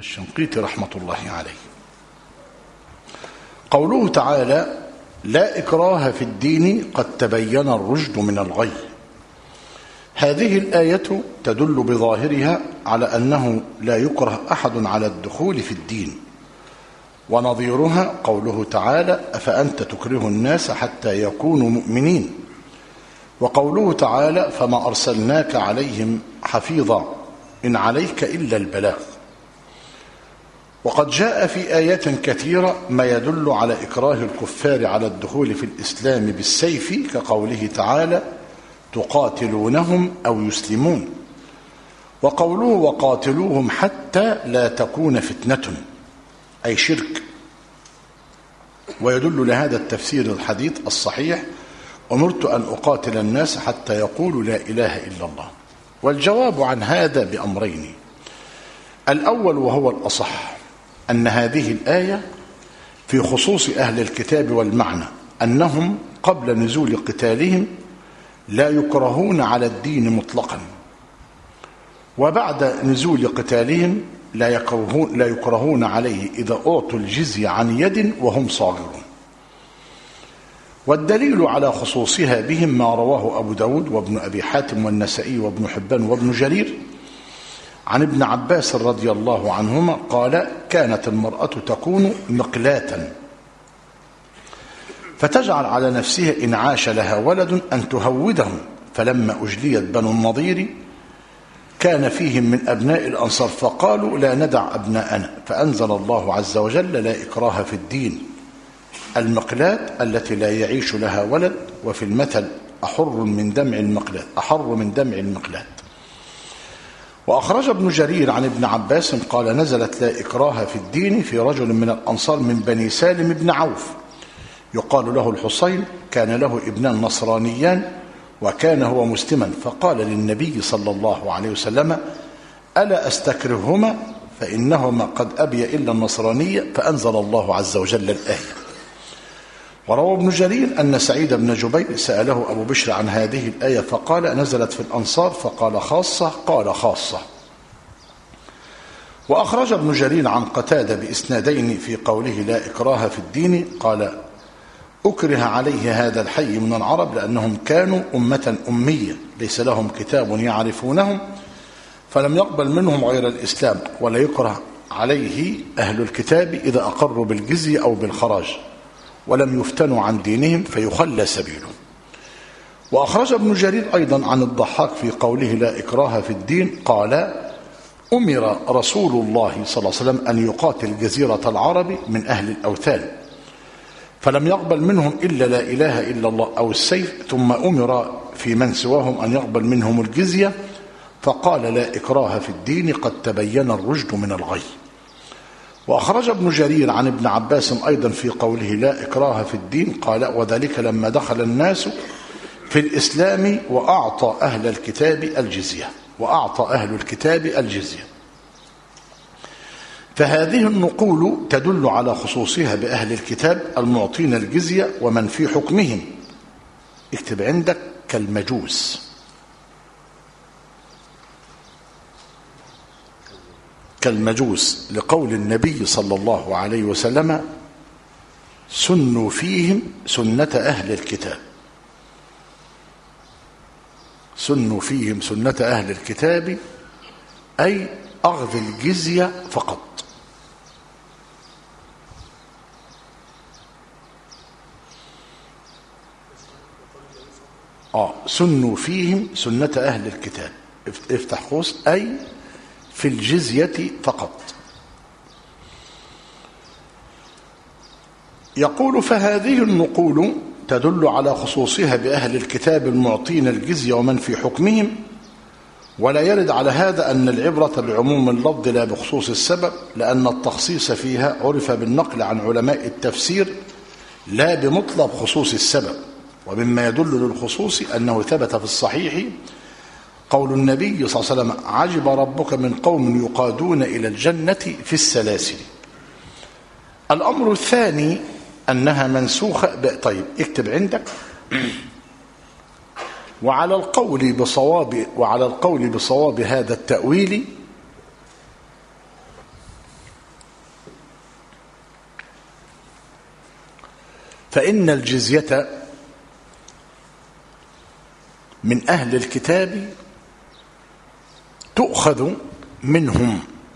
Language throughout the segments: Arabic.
الشنقيطي رحمة الله عليه. قوله تعالى: لا إكراه في الدين قد تبين الرشد من الغي. هذه الآية تدل بظاهرها على أنه لا يكره أحد على الدخول في الدين، ونظيرها قوله تعالى: أفأنت تكره الناس حتى يكونوا مؤمنين، وقوله تعالى: فما أرسلناك عليهم حفيظا إن عليك إلا البلاغ. وقد جاء في آيات كثيرة ما يدل على إكراه الكفار على الدخول في الإسلام بالسيف، كقوله تعالى: تقاتلونهم أو يسلمون، وقوله: وقاتلوهم حتى لا تكون فتنة، أي شرك. ويدل لهذا التفسير الحديث الصحيح: أمرت أن أقاتل الناس حتى يقولوا لا إله إلا الله. والجواب عن هذا بأمرين: الأول وهو الأصح أن هذه الآية في خصوص أهل الكتاب، والمعنى أنهم قبل نزول قتالهم لا يكرهون على الدين مطلقا، وبعد نزول قتالهم لا يكرهون عليه إذا أعطوا الجزية عن يد وهم صاغرون. والدليل على خصوصها بهم ما رواه أبو داود وابن أبي حاتم والنسائي وابن حبان وابن جرير عن ابن عباس رضي الله عنهما قال: كانت المرأة تكون مقلاة فتجعل على نفسها إن عاش لها ولد أن تهوده، فلما أجليت بنو النضير كان فيهم من أبناء الأنصار فقالوا: لا ندع أبناءنا، فأنزل الله عز وجل: لا إكراه في الدين. المقلاة التي لا يعيش لها ولد، وفي المثل أحر من دمع المقلاة. وأخرج ابن جرير عن ابن عباس قال: نزلت لا إكراه في الدين في رجل من الأنصار من بني سالم بن عوف يقال له الحصين، كان له ابنان نصرانيان وكان هو مسلما، فقال للنبي صلى الله عليه وسلم: ألا أستكرههما فإنهما قد أبي إلا النصرانية، فأنزل الله عز وجل الآية. وروى ابن جرير أن سعيد بن جبير سأله أبو بشر عن هذه الآية فقال: نزلت في الأنصار، فقال: خاصة؟ قال: خاصة. وأخرج ابن جرير عن قتادة بإسنادين في قوله: لا إكراه في الدين، قال: أكره عليه هذا الحي من العرب لأنهم كانوا أمة أمية ليس لهم كتاب يعرفونهم، فلم يقبل منهم غير الإسلام، ولا يكره عليه أهل الكتاب إذا أقروا بالجزية أو بالخراج ولم يفتنوا عن دينهم فيخلى سبيله. وأخرج ابن جرير أيضا عن الضحاك في قوله: لا إكراه في الدين، قال: أمر رسول الله صلى الله عليه وسلم أن يقاتل جزيرة العرب من أهل الأوثان، فلم يقبل منهم إلا لا إله إلا الله أو السيف، ثم أمر في من سواهم أن يقبل منهم الجزية، فقال: لا إكراه في الدين قد تبين الرشد من الغي. وأخرج ابن جرير عن ابن عباس أيضا في قوله: لا إكراه في الدين، قال: وذلك لما دخل الناس في الإسلام وأعطى أهل الكتاب الجزية. فهذه النقول تدل على خصوصها بأهل الكتاب المعطين الجزية ومن في حكمهم. اكتب عندك: كالمجوس لقول النبي صلى الله عليه وسلم: سنوا فيهم سنة أهل الكتاب. سنوا فيهم سنة أهل الكتاب أي أخذ الجزية فقط. سنوا فيهم سنة أهل الكتاب، افتح قوس، أي في الجزية فقط. يقول: فهذه النقول تدل على خصوصها بأهل الكتاب المعطين الجزية ومن في حكمهم، ولا يرد على هذا أن العبرة بعموم اللفظ لا بخصوص السبب، لأن التخصيص فيها عرف بالنقل عن علماء التفسير لا بمطلب خصوص السبب. ومما يدل للخصوص أنه ثبت في الصحيح قول النبي صلى الله عليه وسلم: عجب ربك من قوم يقادون إلى الجنة في السلاسل. الأمر الثاني أنها منسوخة طيب اكتب عندك: وعلى القول بصواب هذا التأويل فإن الجزية من أهل الكتاب تؤخذ منهم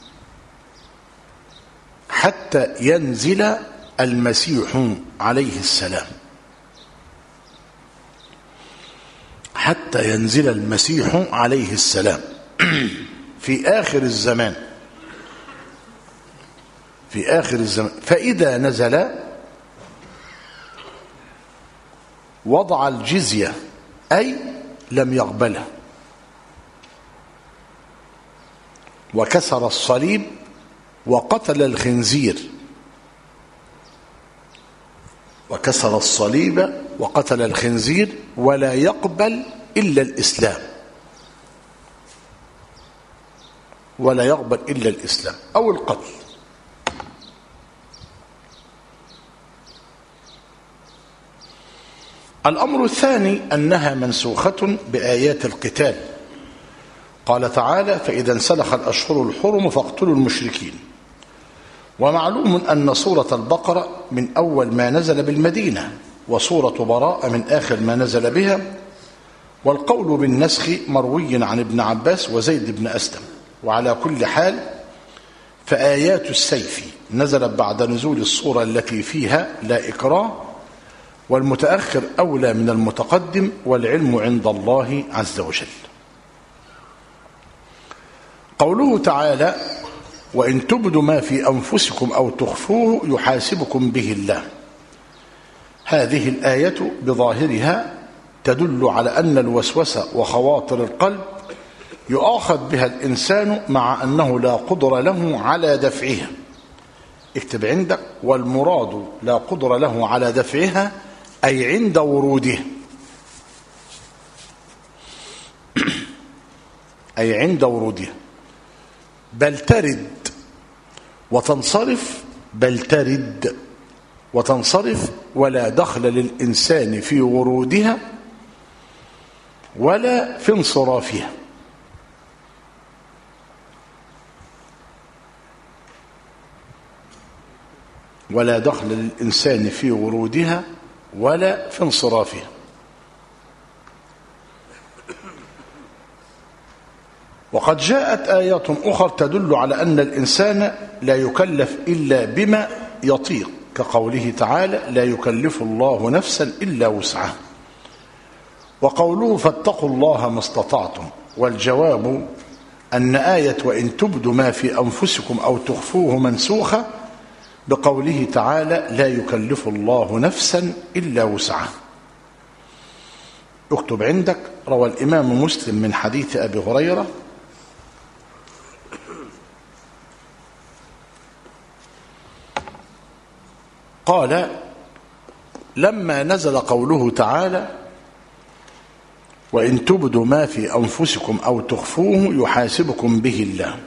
حتى ينزل المسيح عليه السلام، حتى ينزل المسيح عليه السلام في آخر الزمان، في آخر الزمان. فإذا نزل وضع الجزية، أي لم يقبلها، وكسر الصليب وقتل الخنزير، وكسر الصليب وقتل الخنزير، ولا يقبل إلا الإسلام، ولا يقبل إلا الإسلام أو القتل. الأمر الثاني أنها منسوخة بآيات القتال. قال تعالى: فإذا انسلخ الأشهر الحرم فاقتلوا المشركين. ومعلوم أن سورة البقرة من أول ما نزل بالمدينة، وسورة براءة من آخر ما نزل بها. والقول بالنسخ مروي عن ابن عباس وزيد بن أسلم. وعلى كل حال فآيات السيف نزلت بعد نزول الصورة التي فيها لا إكراه، والمتأخر أولى من المتقدم، والعلم عند الله عز وجل. قوله تعالى: وإن تبدوا ما في أنفسكم أو تخفوه يحاسبكم به الله. هذه الآية بظاهرها تدل على أن الوسوسة وخواطر القلب يؤاخذ بها الإنسان مع أنه لا قدر له على دفعها. اكتب عندك: والمراد لا قدر له على دفعها، أي عند ورودها، أي عند ورودها. بل ترد وتنصرف، بل ترد وتنصرف، ولا دخل للإنسان في ورودها ولا في انصرافها. ولا دخل للإنسان في ورودها ولا في انصرافها. وقد جاءت آيات أخرى تدل على أن الإنسان لا يكلف إلا بما يطيق، كقوله تعالى: لا يكلف الله نفسا إلا وسعها. وقوله: فاتقوا الله ما استطعتم. والجواب أن آية وإن تبدوا ما في أنفسكم أو تخفوه منسوخة بقوله تعالى: لا يكلف الله نفسا إلا وسعها. اكتب عندك: روى الإمام مسلم من حديث أبي هريرة قال: لما نزل قوله تعالى: وإن تبدوا ما في أنفسكم أو تخفوه يحاسبكم به الله،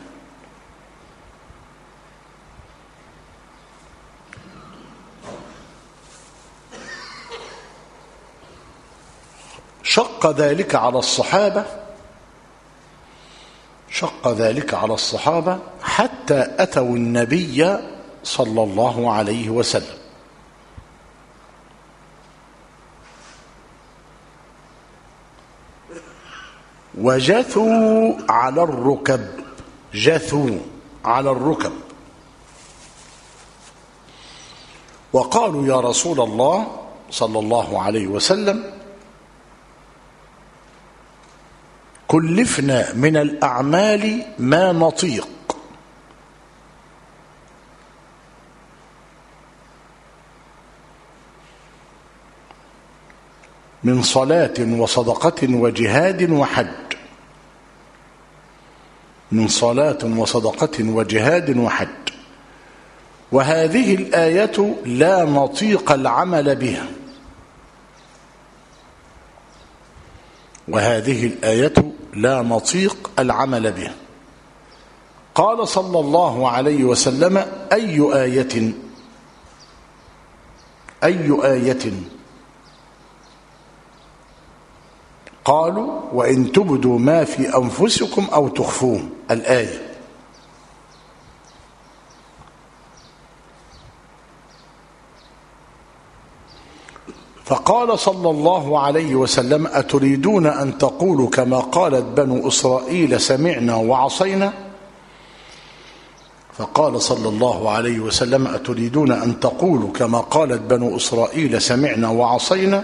شق ذلك على الصحابة حتى أتوا النبي صلى الله عليه وسلم وجثوا على الركب، جثوا على الركب، وقالوا: يا رسول الله صلى الله عليه وسلم، كلفنا من الأعمال ما نطيق، من صلاة وصدقة وجهاد وحج، من صلاة وصدقة وجهاد وحج. وهذه الآية لا نطيق العمل بها، وهذه الآية لا نطيق العمل بها. قال صلى الله عليه وسلم: أي آية؟ قالوا: وإن تبدوا ما في أنفسكم أو تخفوه، الآية. فقال صلى الله عليه وسلم: أتريدون أن تقولوا كما قالت بنو إسرائيل سمعنا وعصينا؟ فقال صلى الله عليه وسلم: أتريدون أن تقولوا كما قالت بنو إسرائيل سمعنا وعصينا؟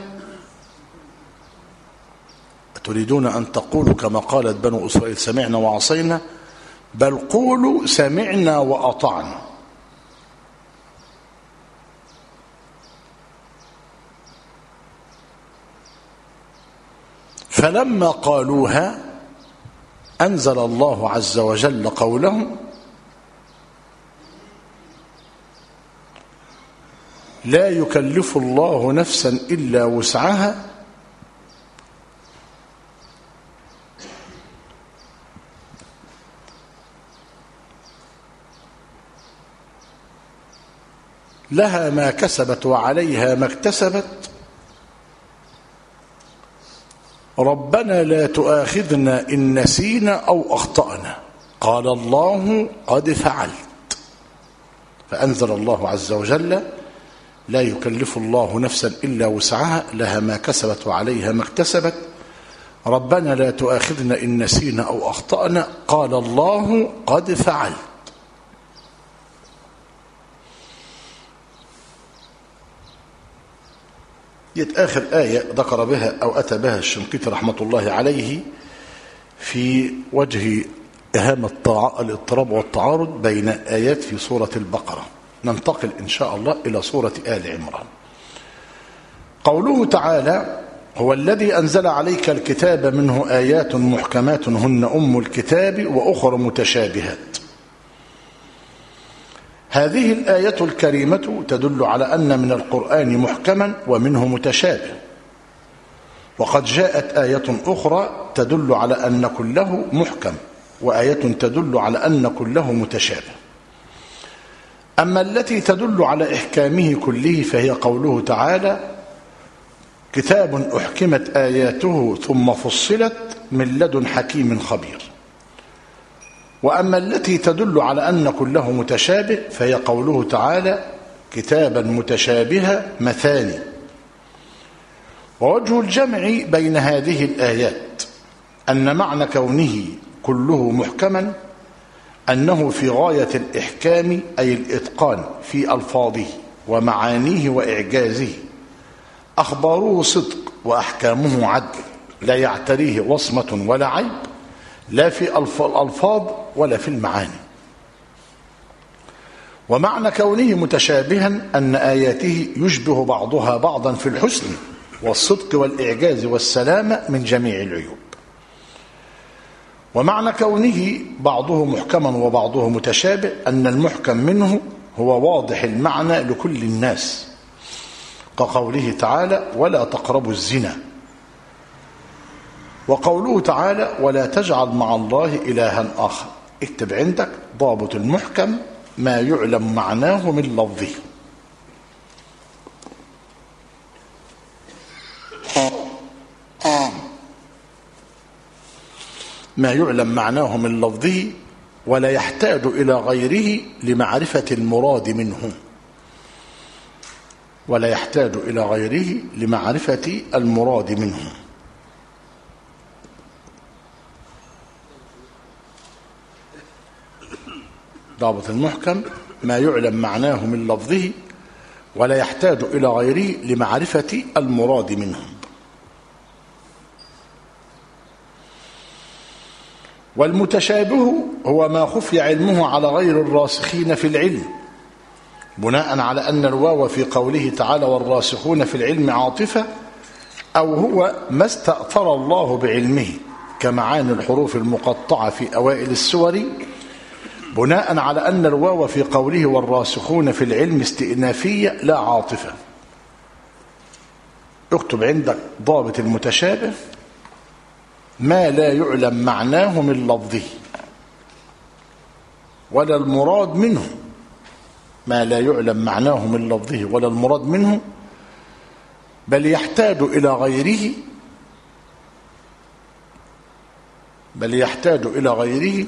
أتريدون أن تقولوا كما قالت بنو إسرائيل سمعنا وعصينا؟ بل قولوا سمعنا وأطعنا. فلما قالوها أنزل الله عز وجل قولهم: لا يكلف الله نفسا إلا وسعها لها ما كسبت وعليها ما اكتسبت ربنا لا تؤاخذنا إن نسينا أو أخطأنا قال الله قد فعلت. فأنزل الله عز وجل: لا يكلف الله نفسا إلا وسعها لها ما كسبت وعليها ما اكتسبت ربنا لا تؤاخذنا إن نسينا أو أخطأنا قال الله قد فعلت. آخر آية ذكر بها أو أتى بها الشنقيطي رحمة الله عليه في وجه إهانة الاضطراب والتعارض بين آيات في سورة البقرة. ننتقل إن شاء الله إلى سورة آل عمران. قوله تعالى: هو الذي أنزل عليك الكتاب منه آيات محكمات هن أم الكتاب وأخر متشابهات. هذه الآية الكريمة تدل على أن من القرآن محكما ومنه متشابه، وقد جاءت آية أخرى تدل على أن كله محكم وآية تدل على أن كله متشابه. أما التي تدل على إحكامه كله فهي قوله تعالى: كتاب أحكمت آياته ثم فصلت من لدن حكيم خبير. وأما التي تدل على أن كله متشابه فهي قوله تعالى: كتابا متشابها مثاني. ووجه الجمع بين هذه الآيات أن معنى كونه كله محكما أنه في غاية الإحكام أي الإتقان في ألفاظه ومعانيه وإعجازه. أخباره صدق وأحكامه عدل لا يعتريه وصمة ولا عيب لا في الألفاظ ولا في المعاني. ومعنى كونه متشابها أن آياته يشبه بعضها بعضا في الحسن والصدق والإعجاز والسلامة من جميع العيوب. ومعنى كونه بعضه محكما وبعضه متشابه أن المحكم منه هو واضح المعنى لكل الناس، كقوله تعالى: ولا تقربوا الزنا. وقوله تعالى: ولا تجعل مع الله إلها آخر. اكتب عندك ضابط المحكم: ما يعلم معناه من لفظه. ما يعلم معناه من لفظه ولا يحتاج إلى غيره لمعرفة المراد منه. ولا يحتاج إلى غيره لمعرفة المراد منه. ضابط المحكم: ما يعلم معناه من لفظه ولا يحتاج إلى غيره لمعرفة المراد منه. والمتشابه هو ما خفي علمه على غير الراسخين في العلم، بناء على أن الواو في قوله تعالى: والراسخون في العلم عاطفة، أو هو ما استأثر الله بعلمه كمعاني الحروف المقطعة في أوائل السور، بناء على أن الواو في قوله والراسخون في العلم استئنافية لا عاطفة. اكتب عندك ضابط المتشابه: ما لا يعلم معناه من لفظه ولا المراد منه. ما لا يعلم معناه من لفظه ولا المراد منه، بل يحتاج إلى غيره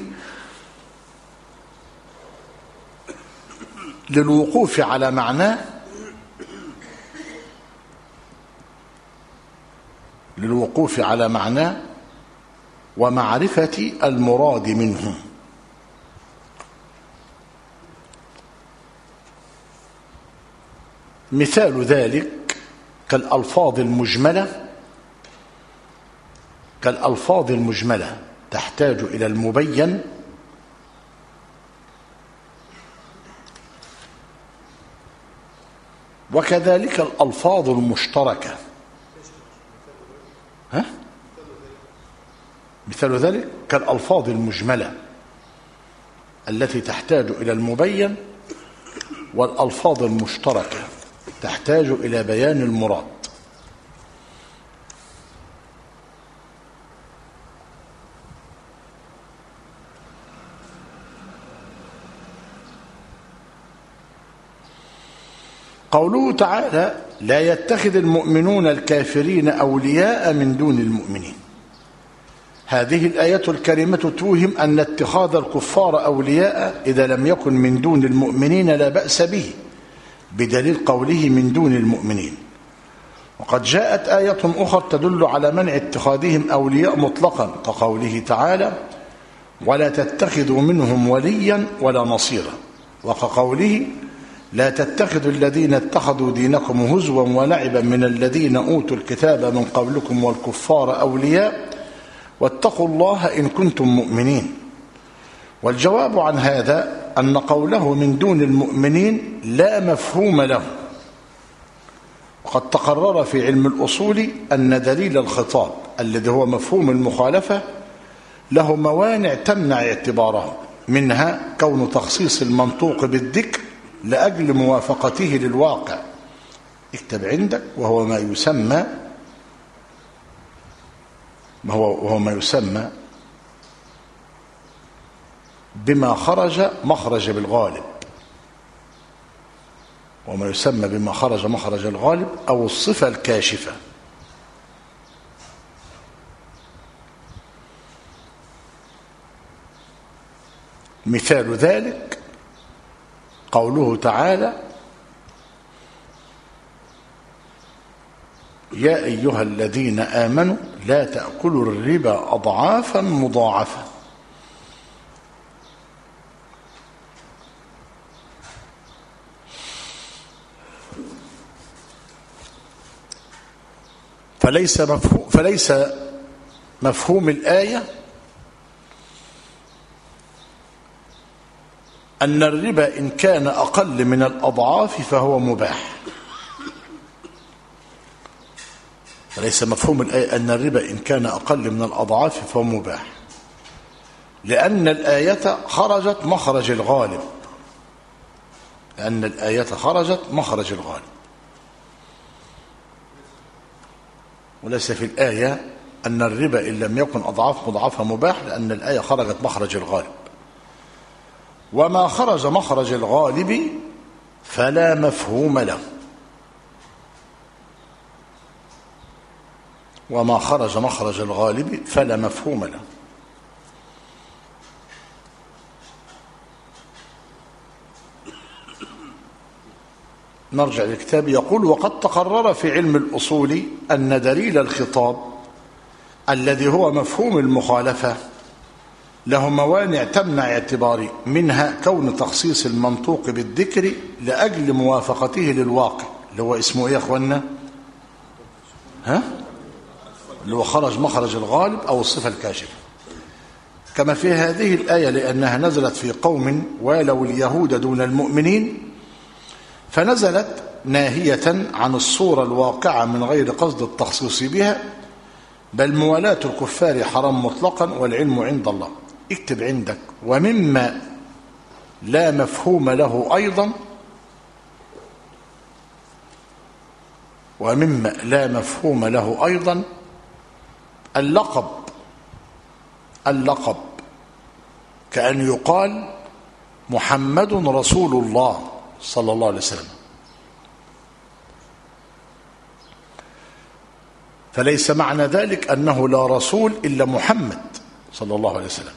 للوقوف على معناه للوقوف على معناه ومعرفة المراد منه. مثال ذلك كالألفاظ المجملة تحتاج إلى المبين، وكذلك الألفاظ المشتركة. مثال ذلك كالألفاظ المجملة التي تحتاج إلى المبين، والألفاظ المشتركة تحتاج إلى بيان المراد. قوله تعالى: لا يتخذ المؤمنون الكافرين أولياء من دون المؤمنين. هذه الآية الكريمة توهم أن اتخاذ الكفار أولياء إذا لم يكن من دون المؤمنين لا بأس به، بدليل قوله من دون المؤمنين. وقد جاءت آية أخرى تدل على منع اتخاذهم أولياء مطلقا، كقوله تعالى: ولا تتخذوا منهم وليا ولا نصيرا، وكقوله: لا تتخذوا الذين اتخذوا دينكم هزوا ولعبا من الذين أوتوا الكتاب من قبلكم والكفار أولياء واتقوا الله إن كنتم مؤمنين. والجواب عن هذا أن قوله من دون المؤمنين لا مفهوم له. وقد تقرر في علم الأصول أن دليل الخطاب الذي هو مفهوم المخالفة له موانع تمنع اعتباره، منها كون تخصيص المنطوق بالذكر لأجل موافقته للواقع. اكتب عندك: وهو ما يسمى بما خرج مخرج بالغالب، وما يسمى بما خرج مخرج الغالب أو الصفة الكاشفة. مثال ذلك قوله تعالى: يا أيها الذين آمنوا لا تأكلوا الربا أضعافا مضاعفة. فليس مفهوم الآية أن الربا إن كان أقل من الأضعاف فهو مباح. فليس مفهوم الآية أن الربا إن كان أقل من الأضعاف فهو مباح، لأن الآية خرجت مخرج الغالب، وليس في الآية أن الربا إن لم يكن أضعاف مضاعفة مباح، لأن الآية خرجت مخرج الغالب. وما خرج مخرج الغالب فلا مفهوم له. وما خرج مخرج الغالب فلا مفهوم له. نرجع للكتاب. يقول: وقد تقرر في علم الأصول أن دليل الخطاب الذي هو مفهوم المخالفة له موانع تمنع اعتباره، منها كون تخصيص المنطوق بالذكر لأجل موافقته للواقع، اللي هو اسمه ايه يا اخوانا؟ اللي هو خرج مخرج الغالب أو الصفة الكاشفة، كما في هذه الآية لأنها نزلت في قوم والوا اليهود دون المؤمنين، فنزلت ناهية عن الصورة الواقعة من غير قصد التخصيص بها، بل موالاة الكفار حرام مطلقا والعلم عند الله. اكتب عندك: ومما لا مفهوم له أيضا، ومما لا مفهوم له أيضا اللقب كأن يقال محمد رسول الله صلى الله عليه وسلم، فليس معنى ذلك أنه لا رسول إلا محمد صلى الله عليه وسلم.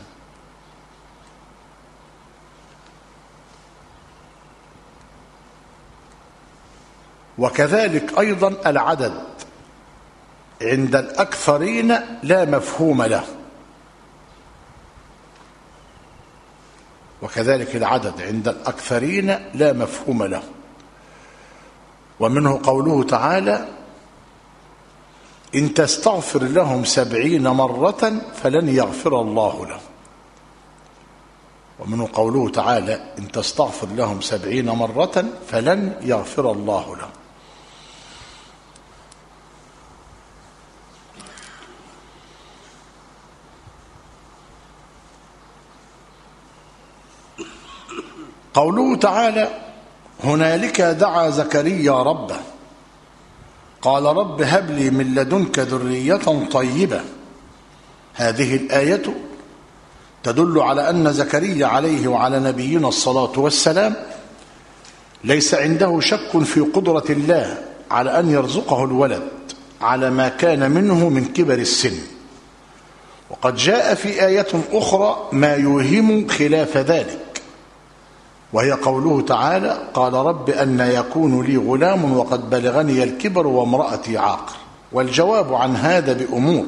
وكذلك أيضا العدد، عند الأكثرين لا مفهوم له، وكذلك العدد عند الأكثرين لا مفهوم له. ومنه قوله تعالى: إن تستغفر لهم 70 مرة فلن يغفر الله لهم. ومنه قوله تعالى: إن تستغفر لهم 70 مرة فلن يغفر الله لهم. قوله تعالى: هنالك دعا زكريا ربه قال رب هب لي من لدنك ذرية طيبة. هذه الآية تدل على أن زكريا عليه وعلى نبينا الصلاة والسلام ليس عنده شك في قدرة الله على أن يرزقه الولد على ما كان منه من كبر السن. وقد جاء في آية أخرى ما يوهم خلاف ذلك، وهي قوله تعالى: قال رب أن يكون لي غلام وقد بلغني الكبر وامرأتي عاقر. والجواب عن هذا بأمور: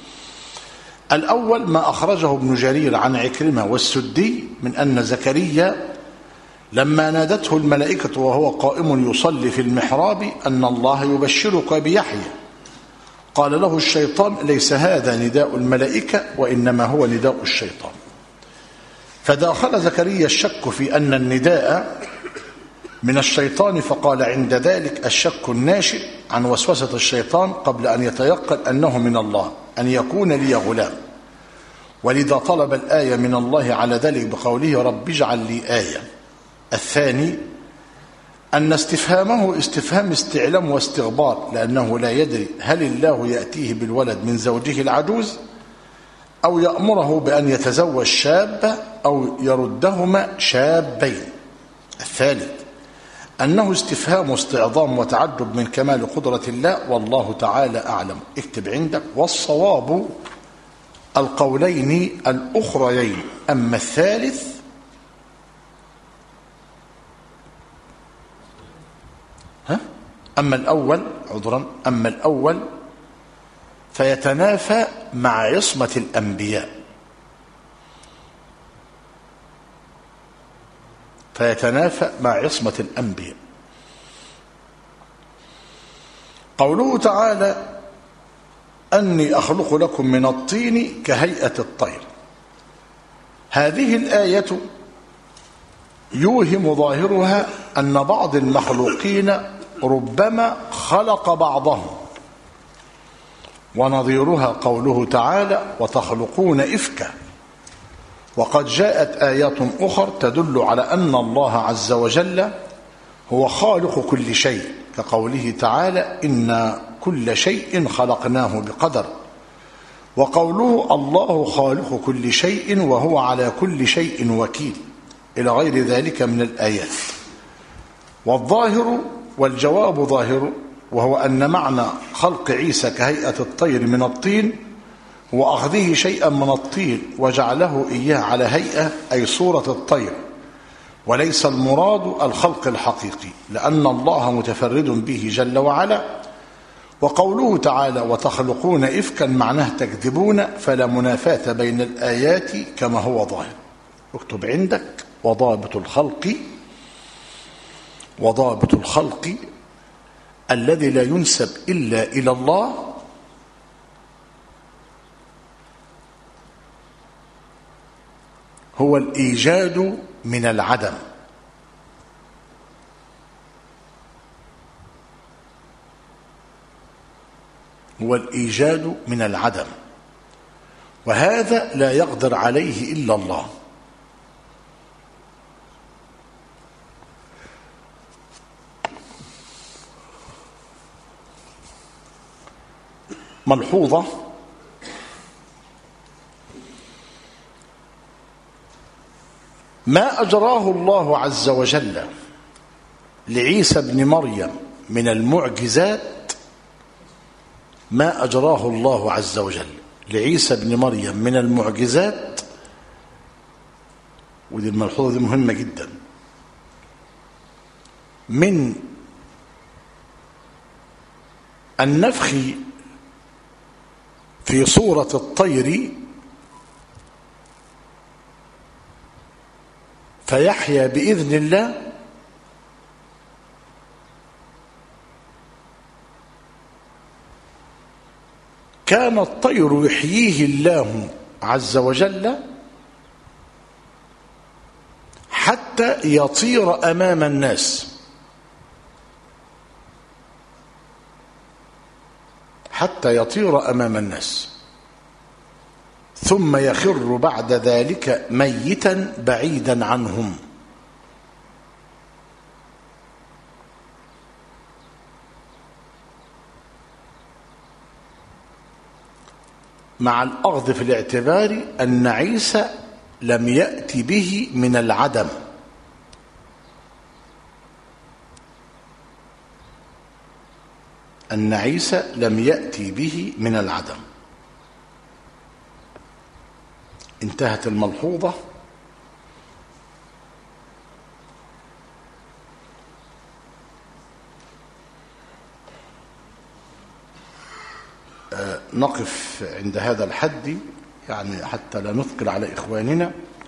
الأول ما أخرجه ابن جرير عن عكرمة والسدي من أن زكريا لما نادته الملائكة وهو قائم يصلي في المحراب أن الله يبشرك بيحيى، قال له الشيطان: ليس هذا نداء الملائكة وإنما هو نداء الشيطان. فداخل زكريا الشك في أن النداء من الشيطان، فقال عند ذلك الشك الناشئ عن وسوسة الشيطان قبل أن يتيقن أنه من الله أن يكون لي غلام، ولذا طلب الآية من الله على ذلك بقوله رب اجعل لي آية. الثاني أن استفهامه استفهام استعلام واستغبار، لأنه لا يدري هل الله يأتيه بالولد من زوجه العجوز أو يأمره بأن يتزوج شابة أو يردهما شابين. الثالث أنه استفهام استعظام وتعجب من كمال قدرة الله، والله تعالى أعلم. اكتب عندك: والصواب القولين الأخريين. أما الثالث أما الأول فيتنافى مع عصمة الأنبياء، قوله تعالى: أني أخلق لكم من الطين كهيئة الطير. هذه الآية يوهم ظاهرها أن بعض المخلوقين ربما خلق بعضهم، ونظيرها قوله تعالى: وتخلقون إفكا. وقد جاءت آيات أخرى تدل على أن الله عز وجل هو خالق كل شيء، كقوله تعالى: إن كل شيء خلقناه بقدر. وقوله: الله خالق كل شيء وهو على كل شيء وكيل، إلى غير ذلك من الآيات. والظاهر والجواب ظاهر، وهو أن معنى خلق عيسى كهيئة الطير من الطين هو أخذه شيئا من الطين وجعله إياه على هيئة أي صورة الطير، وليس المراد الخلق الحقيقي، لأن الله متفرد به جل وعلا. وقوله تعالى: وتخلقون إفكا معناه تكذبون، فلا منافاة بين الآيات كما هو ظاهر. اكتب عندك: وضابط الخلق الذي لا ينسب إلا إلى الله هو الإيجاد من العدم. وهذا لا يقدر عليه إلا الله. ملحوظة: ما أجراه الله عز وجل لعيسى بن مريم من المعجزات، ما أجراه الله عز وجل لعيسى بن مريم من المعجزات، ودي الملحوظة دي مهمة جدا، من النفخ في صورة الطير فيحيا بإذن الله، كان الطير يحييه الله عز وجل حتى يطير أمام الناس، حتى يطير أمام الناس، ثم يخر بعد ذلك ميتا بعيدا عنهم. مع الأخذ في الاعتبار أن عيسى لم يأتي به من العدم، أن عيسى لم يأتي به من العدم. انتهت الملحوظة. نقف عند هذا الحد يعني حتى لا نثقل على إخواننا.